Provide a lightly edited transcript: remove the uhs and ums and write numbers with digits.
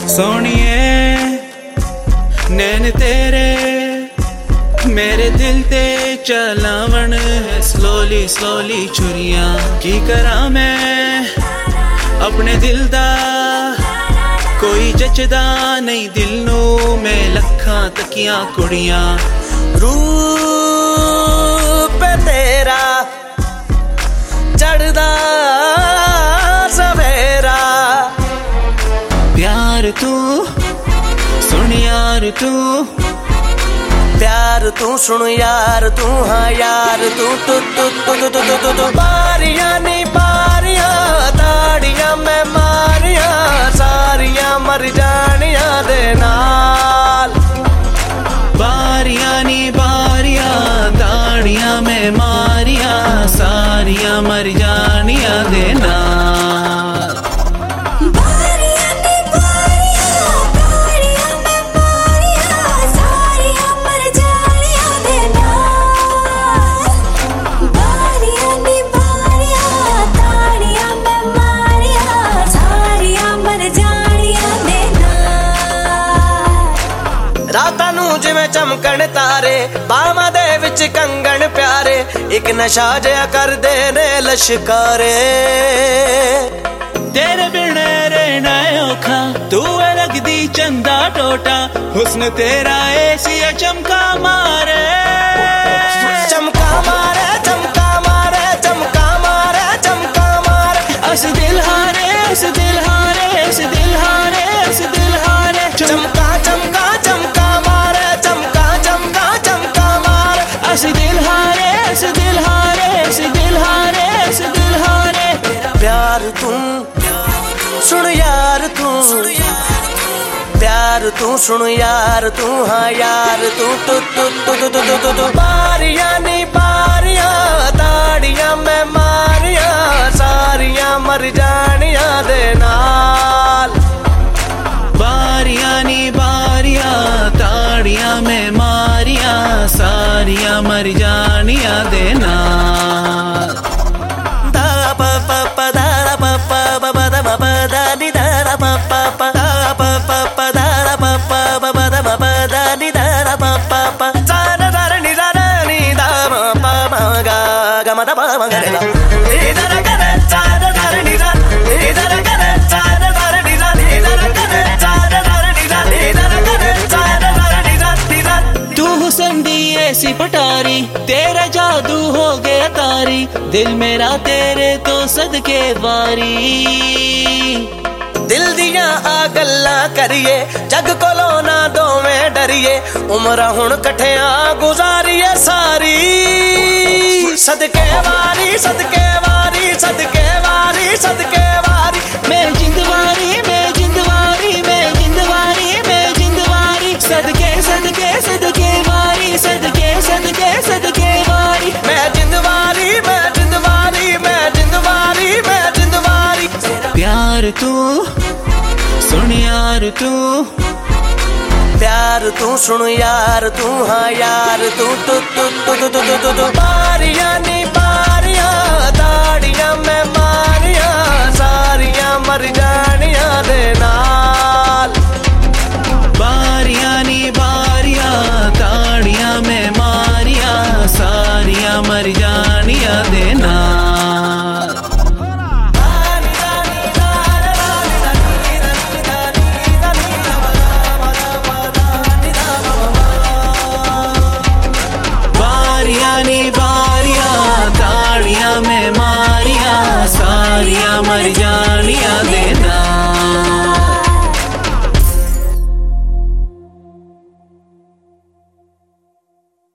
सोनिए नैन तेरे मेरे दिल ते चलावन है स्लोली स्लोली छुरियां की करा मैं अपने दिल दा कोई जचदा नहीं दिल नू मैं लखां तकियां कुड़ियां रूप तेरा चढ़दा सवेरा प्यार तू सुन यार तू प्यार तू सुन यार तू हाँ यार तू तू तू तू तू तू तू तू बारियां नी बारियां ताड़ियां मैं मारियां सारियां मर जानियां दे नाल बारियां नी बारियां ताड़ियां मैं मारियां सारियां मर जानियां दे नाल रातां नू जिवें चमकण तारे बावां दे विच कंगण प्यारे एक नशा जिहा करदे ने लश्कारे तेरे बिना रहना औखा तू है लगदी चंदा टोटा हुस्न तेरा ऐसिया चमका मारे चमका मारे चमका मारे चमका मारे चमका मारे अस दिल हारे अस दिल हारे अस दिल हारे अस दिल हारे चमका चमका चमका मारे चमका चमका चमका मारे अस दिल हारे अस दिल हारे अस दिल हारे अस दिल हारे प्यार तू सुन यार तू प्यार तू सुन यार तू हाँ यार तू तू तू तू तू तू तू तू बारियां नी बारियां ताड़ियां मैं मारियां सारियां मर जानियां दे नाल बारियां नी बारियां ताड़ियां मैं मारियां सारियां मर जानियां दे नाल दा पा पा पा दा पा पा पा दा पा दा नी दा पा पा पा दा पा पा पा दा पा पा पा दा पा दा नी दा पा पा पा सा दा दा नी दा नी दा पा पा गा गा मा दा पा गा रे गा नी दा गा रे सा दा नी दा नी दा गा रे सा दा नी दा नी दा गा रे सा दा नी दा नी दा गा रे सा दा नी दा नी दा तू हुस्न दी ऐसी पटारी तेरा जादू हो गया तारी दिल मेरा तेरे तो सदके वारी दिल दिया आ गल्ला करिए जग कोलो ना दोवें डरिए उम्र हुण कठिया गुजारिए सारी सदके वारी सदके वारी सदके वारी सदके वारी मैं जिंदवारी मैं जिंदवारी मैं जिंदवारी मैं जिंदवारी सदके सदके सदके वारी सदके सदके सदके वारी मैं जिंदवारी मैं जिंदवारी मैं जिंदवारी मैं जिंदवारी प्यार तू सुन यार तू प्यार तू सुन यार तू हाँ यार तू तू तू तू तू तू तू तू बारियां नी बारियां ताड़ियां मैं मारियां सारियां मर जानियां दे नाल बारियां नी बारियां ताड़ियां मैं मारियां सारियां मर जानियां दे नाल बारियां नी बारियां ताड़ियां मैं मारियां सारियां मर जानियां